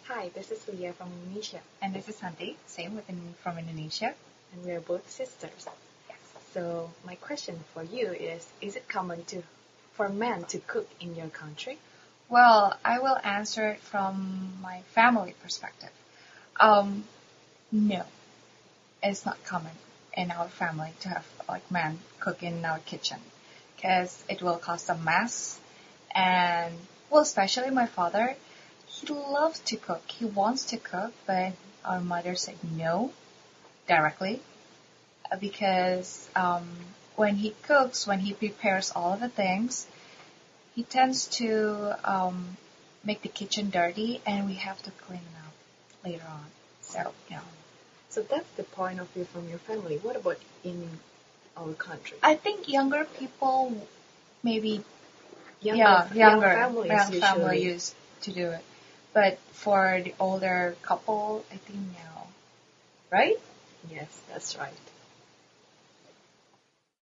Hi, this is Leah from Indonesia, And this is Santi, same from Indonesia. and we are both sisters. Yes. So my question for you is it common for men to cook in your country? Well, I will answer it from my family perspective. No, it's not common in our family to have like men cook in our kitchen because it will cause a mess. And well, especially my father, he loves to cook. He wants to cook, but our mother said no directly because when he cooks, when he prepares all of the things, he tends to make the kitchen dirty, and we have to clean it up later on. So, So that's the point of view from your family. What about in our country? I think younger people maybe Young families young usually. family used to do it, but for the older couple, I think no. Right? Yes, that's right.